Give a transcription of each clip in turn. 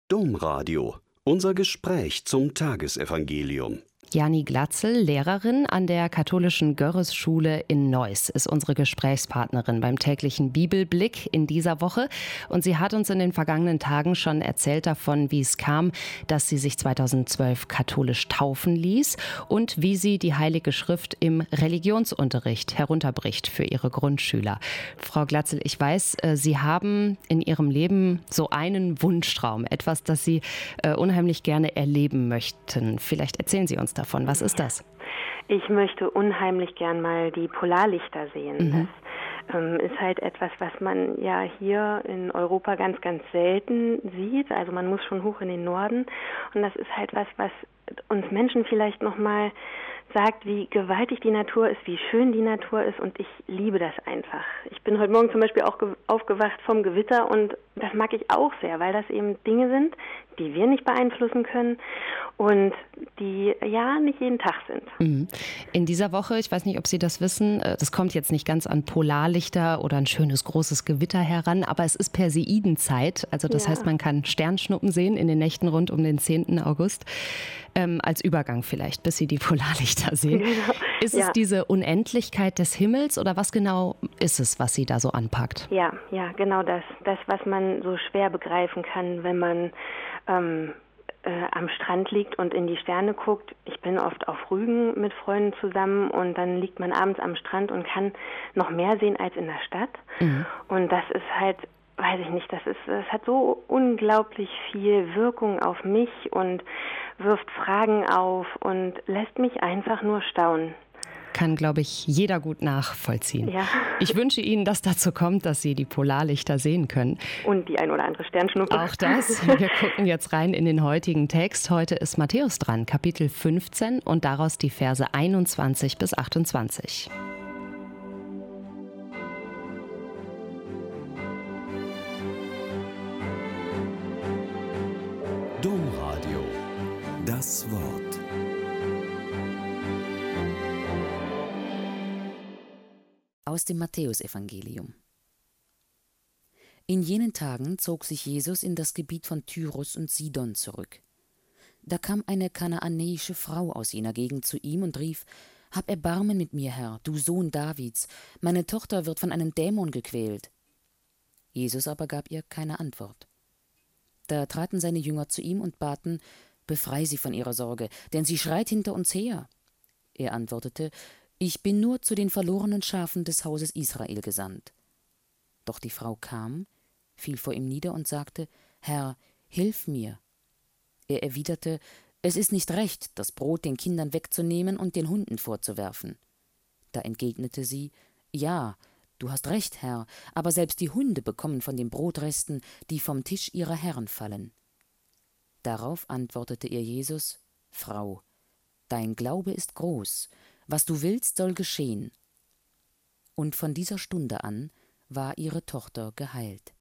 Domradio. Unser Gespräch zum Tagesevangelium. Jani Glatzel, Lehrerin an der katholischen Görres-Schule in Neuss, ist unsere Gesprächspartnerin beim täglichen Bibelblick in dieser Woche. Und sie hat uns in den vergangenen Tagen schon erzählt davon, wie es kam, dass sie sich 2012 katholisch taufen ließ und wie sie die Heilige Schrift im Religionsunterricht herunterbricht für ihre Grundschüler. Frau Glatzel, ich weiß, Sie haben in Ihrem Leben so einen Wunschtraum, etwas, das Sie unheimlich gerne erleben möchten. Vielleicht erzählen Sie uns davon. Was ist das? Ich möchte unheimlich gern mal die Polarlichter sehen. Das ist halt etwas, was man ja hier in Europa ganz, ganz selten sieht. Also man muss schon hoch in den Norden. Und das ist halt was uns Menschen vielleicht nochmal sagt, wie gewaltig die Natur ist, wie schön die Natur ist, und ich liebe das einfach. Ich bin heute Morgen zum Beispiel auch aufgewacht vom Gewitter, und das mag ich auch sehr, weil das eben Dinge sind, die wir nicht beeinflussen können und die ja nicht jeden Tag sind. In dieser Woche, ich weiß nicht, ob Sie das wissen, das kommt jetzt nicht ganz an Polarlichter oder ein schönes großes Gewitter heran, aber es ist Perseidenzeit, also das heißt, man kann Sternschnuppen sehen in den Nächten rund um den 10. August, als Übergang vielleicht, bis Sie die Polarlichter sehen. Genau. Ist es diese Unendlichkeit des Himmels oder was genau ist es, was Sie da so anpackt? Ja, genau das. Das, was man so schwer begreifen kann, wenn man am Strand liegt und in die Sterne guckt. Ich bin oft auf Rügen mit Freunden zusammen, und dann liegt man abends am Strand und kann noch mehr sehen als in der Stadt. Und das ist halt, weiß ich nicht, das hat so unglaublich viel Wirkung auf mich und wirft Fragen auf und lässt mich einfach nur staunen. Kann, glaube ich, jeder gut nachvollziehen. Ja. Ich wünsche Ihnen, dass dazu kommt, dass Sie die Polarlichter sehen können. Und die ein oder andere Sternschnuppe. Auch das. Wir gucken jetzt rein in den heutigen Text. Heute ist Matthäus dran, Kapitel 15 und daraus die Verse 21 bis 28. Domradio. Das Wort. Aus dem Matthäusevangelium. In jenen Tagen zog sich Jesus in das Gebiet von Tyrus und Sidon zurück. Da kam eine kanaanäische Frau aus jener Gegend zu ihm und rief: »Hab Erbarmen mit mir, Herr, du Sohn Davids, meine Tochter wird von einem Dämon gequält.« Jesus aber gab ihr keine Antwort. Da traten seine Jünger zu ihm und baten: »Befrei sie von ihrer Sorge, denn sie schreit hinter uns her.« Er antwortete: »Ich bin nur zu den verlorenen Schafen des Hauses Israel gesandt.« Doch die Frau kam, fiel vor ihm nieder und sagte: »Herr, hilf mir.« Er erwiderte: »Es ist nicht recht, das Brot den Kindern wegzunehmen und den Hunden vorzuwerfen.« Da entgegnete sie: »Ja, du hast recht, Herr, aber selbst die Hunde bekommen von den Brotresten, die vom Tisch ihrer Herren fallen.« Darauf antwortete ihr Jesus: »Frau, dein Glaube ist groß, was du willst, soll geschehen.« Und von dieser Stunde an war ihre Tochter geheilt.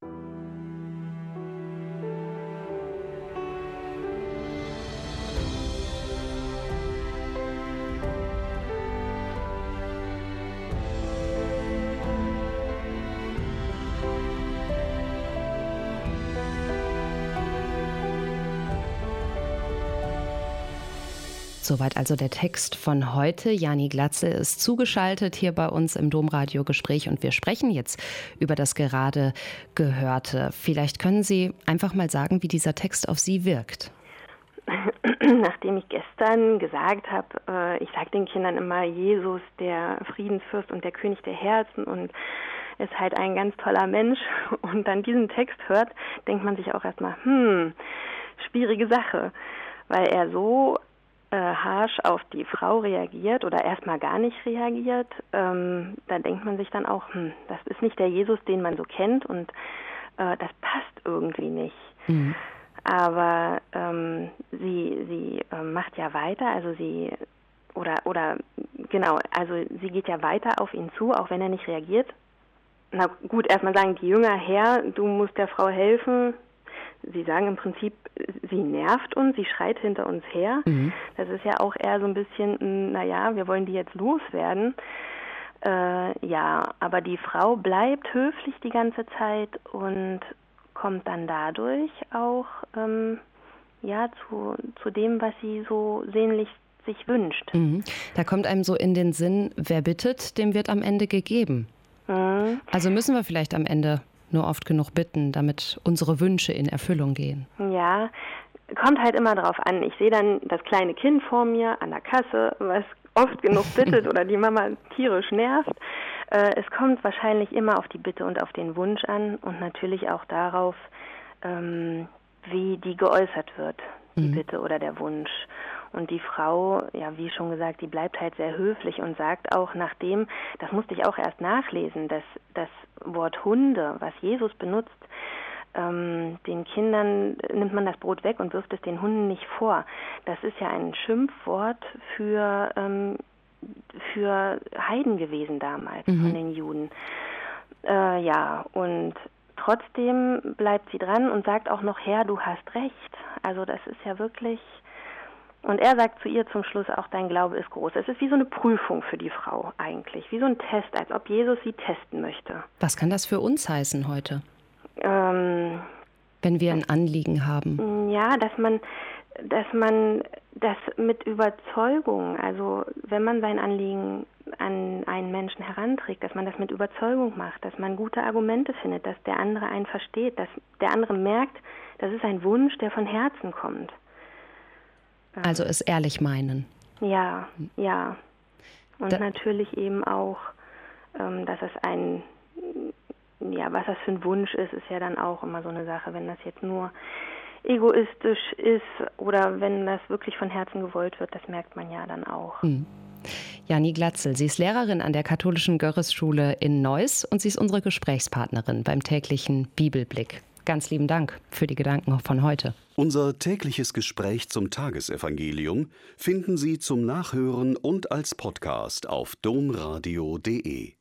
Soweit also der Text von heute. Jani Glatzel ist zugeschaltet hier bei uns im Domradio-Gespräch und wir sprechen jetzt über das gerade Gehörte. Vielleicht können Sie einfach mal sagen, wie dieser Text auf Sie wirkt. Nachdem ich gestern gesagt habe, ich sage den Kindern immer, Jesus, der Friedensfürst und der König der Herzen, und ist halt ein ganz toller Mensch, und dann diesen Text hört, denkt man sich auch erstmal, schwierige Sache, weil er so harsch auf die Frau reagiert oder erstmal gar nicht reagiert. Da denkt man sich dann auch, das ist nicht der Jesus, den man so kennt, und das passt irgendwie nicht. Aber sie macht ja weiter, also sie sie geht ja weiter auf ihn zu, auch wenn er nicht reagiert. Na gut, erstmal sagen die Jünger: Herr, du musst der Frau helfen. Sie sagen im Prinzip, sie nervt uns, sie schreit hinter uns her. Das ist ja auch eher so ein bisschen, wir wollen die jetzt loswerden. Aber die Frau bleibt höflich die ganze Zeit und kommt dann dadurch auch zu dem, was sie so sehnlich sich wünscht. Da kommt einem so in den Sinn, wer bittet, dem wird am Ende gegeben. Also müssen wir vielleicht am Ende nur oft genug bitten, damit unsere Wünsche in Erfüllung gehen. Ja, kommt halt immer drauf an. Ich sehe dann das kleine Kind vor mir an der Kasse, was oft genug bittet oder die Mama tierisch nervt. Es kommt wahrscheinlich immer auf die Bitte und auf den Wunsch an und natürlich auch darauf, wie die geäußert wird, die Bitte oder der Wunsch. Und die Frau, ja, wie schon gesagt, die bleibt halt sehr höflich und sagt auch nachdem, das musste ich auch erst nachlesen, dass das Wort Hunde, was Jesus benutzt, den Kindern nimmt man das Brot weg und wirft es den Hunden nicht vor. Das ist ja ein Schimpfwort für Heiden gewesen damals von den Juden. Und trotzdem bleibt sie dran und sagt auch noch, Herr, du hast recht. Also das ist ja wirklich... Und er sagt zu ihr zum Schluss auch, dein Glaube ist groß. Es ist wie so eine Prüfung für die Frau eigentlich, wie so ein Test, als ob Jesus sie testen möchte. Was kann das für uns heißen heute, wenn wir ein Anliegen haben? Ja, dass man das mit Überzeugung, also wenn man sein Anliegen an einen Menschen heranträgt, dass man das mit Überzeugung macht, dass man gute Argumente findet, dass der andere einen versteht, dass der andere merkt, das ist ein Wunsch, der von Herzen kommt. Also es ehrlich meinen. Ja. Und natürlich eben auch, dass es was das für ein Wunsch ist ja dann auch immer so eine Sache, wenn das jetzt nur egoistisch ist oder wenn das wirklich von Herzen gewollt wird, das merkt man ja dann auch. Jani Glatzel, sie ist Lehrerin an der katholischen Görres-Schule in Neuss und sie ist unsere Gesprächspartnerin beim täglichen Bibelblick. Ganz lieben Dank für die Gedanken von heute. Unser tägliches Gespräch zum Tagesevangelium finden Sie zum Nachhören und als Podcast auf domradio.de.